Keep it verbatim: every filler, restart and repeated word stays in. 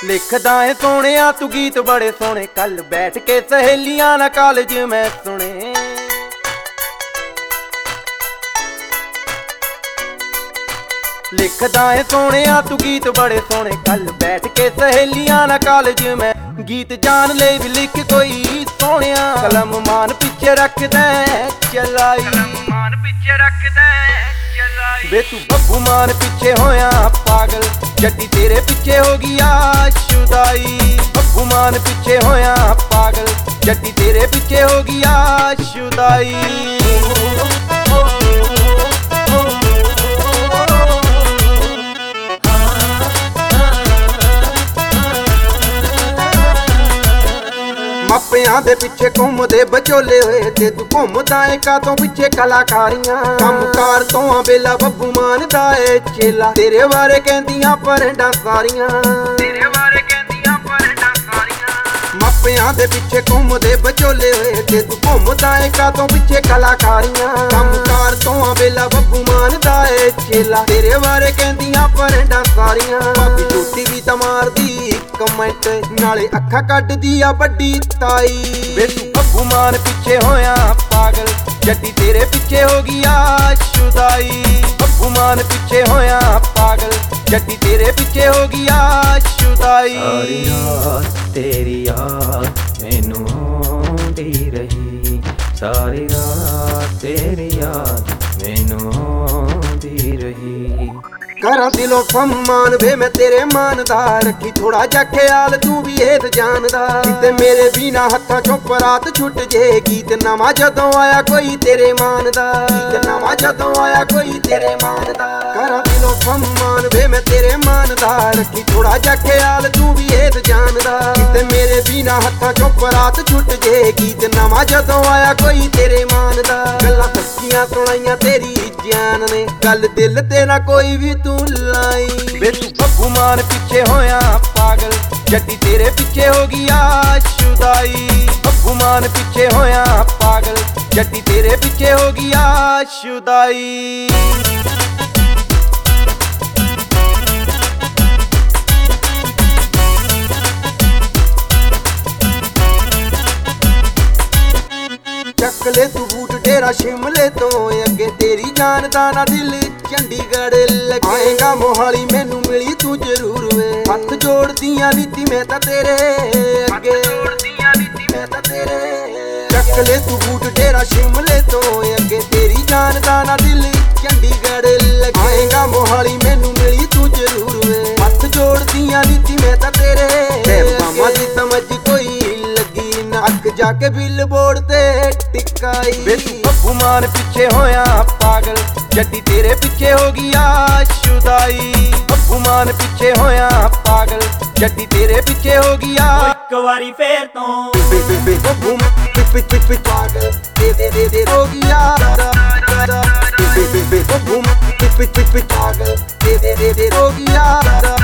लिखदा है सोहणिया तू गीत बड़े सोहणे, कल बैठ के सहेलियां ना कॉलेज मैं सुने। लिखदा है सोहणिया तू गीत बड़े सोहणे, कल बैठ के सहेलियां ना कॉलेज मैं। गीत जान ले भी लिख कोई सोहणिया, कलम मान पिछे रखदा चलाई, मान पिछे रखदा चलाई। वे तू बब्बू मान पिछे होया पागल, जट्टी तेरे पिछे हो गया शुदाई। बब्बू मान पिछे होया पागल, जट्टी तेरे पिछे हो गया शुदाई। मापियां दे पिछे घूमदे बचोले होए, ते तू घूमदा है कातों पिछे कलाकारियां। कम कार तो बेला बब्बू मान दा ए चेला, तेरे बारे कहंदियां परंडा सारियां, तेरे बारे कहंदियां परंडा सारियां। मापियां दे पिछे घूमदे बचोले होए, ते तू घूमदा है कातों पिछे कलाकारियां। कम कार तो बेला बब्बू मान दा ए चेला, तेरे बारे कहंदियां परंडा सारियां। भाभी झूठी भी तां मारदी कमेंट, नाले अखा कड्डदी आ बड्डी ताई। वे तू बब्बू मान पिछे होया पागल, जट्टी तेरे पिछे हो गया शुदाई। बब्बू मान पिछे होया पागल, जट्टी तेरे पिछे हो गया शुदाई। सारी रात तेरी याद मैनू आउंदी रही, सारी रात तेरी याद मैनू आउंदी रही। करा दिलों सम्मान वे मैं तेरे मानदा, रखी थोड़ा जा ख्याल तू भी एद जानदा। किते मेरे बिना हत्था चों परात छुट जे, गीत नवा जदों आया कोई तेरे मानदा, गीत नवा जदों आया कोई तेरे मानदा। करा दिलों सम्मान वे मैं तेरे मानदा, रखी थोड़ा जा ख्याल तू भी एद जानदा। किते मेरे बिना हत्था चों परात छुट जे, गीत नवा जदों आया कोई तेरे मानदा। गल्लां सच्चियां सुनाइयां तेरी जान ने, गल दिल तेरा कोई भी तू लाई। वे तू बब्बू मान पिछे होया पागल, जट्टी तेरे पिछे हो गया शुदाई। बब्बू मान पिछे होया पागल, जट्टी तेरे पिछे हो गया शुदाई। चक ले तू बूट डेरा शिमले तो अगे, तेरी जान दा ना दिल चंडीगढ़ लगे। आएगा मोहाली मैनू मिली तू जरूर वे, हथ जोड़दियां नीति मैं तां तेरे अगे, मैं तां तेरे। चक ले तू बूट डेरा शिमले तो अगे, तेरी जान दा ना दिल चंडीगढ़ लगे। आएगा मोहाली मैनू मिली तू जरूर वे, हथ जोड़दियां नीति मैं तां तेरे। मामा दी समझ कोई लगी ना, अख जाके बिल बोर्ड ते टिकाई। वे तू बब्बू मान पिछे होया पागल, जट्टी तेरे पिछे हो गया शुदाई। बब्बू मान पिछे होया पागल, जट्टी तेरे पिछे हो गया। एक वारी फेर तो बब्बू पागल दे दे दे दे हो गया। बब्बू पागल दे दे दे दे हो गया।